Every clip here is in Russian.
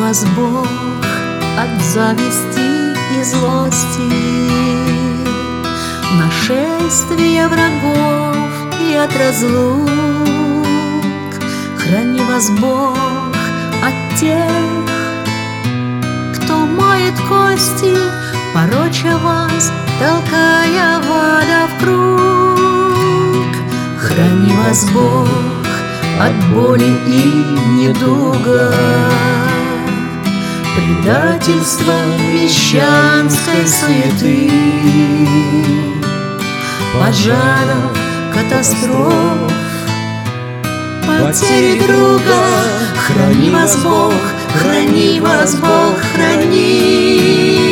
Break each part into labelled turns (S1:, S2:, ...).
S1: вас Бог от зависти и злости, нашествия врагов и от разлук. Храни вас Бог от тех, кто моет кости, пороча вас, толкая вода в круг. Храни вас Бог от боли и недуга, предательства, мещанской суеты, пожаров, катастроф, потери друга. Храни вас Бог, храни вас Бог, храни.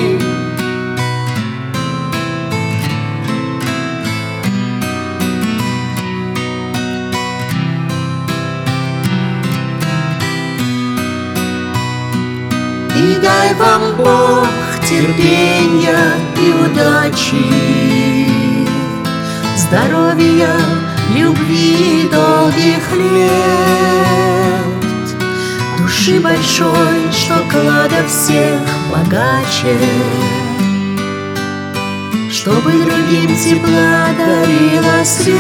S1: И дай вам Бог терпения и удачи, здоровья, любви, долгих лет, души большой, что клада всех богаче, чтобы другим тепла дарила свет,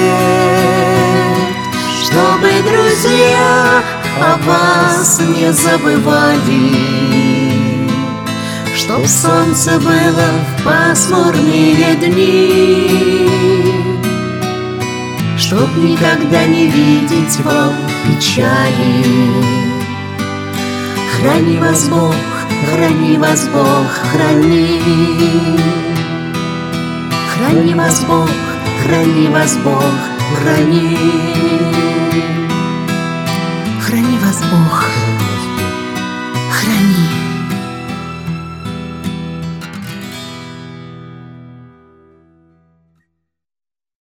S1: чтобы друзья о вас не забывали, чтоб солнце было в пасмурные дни, чтоб никогда не видеть вам печали. Храни вас Бог, храни вас Бог, храни. Храни вас Бог, храни вас Бог, храни. Храни вас Бог, храни.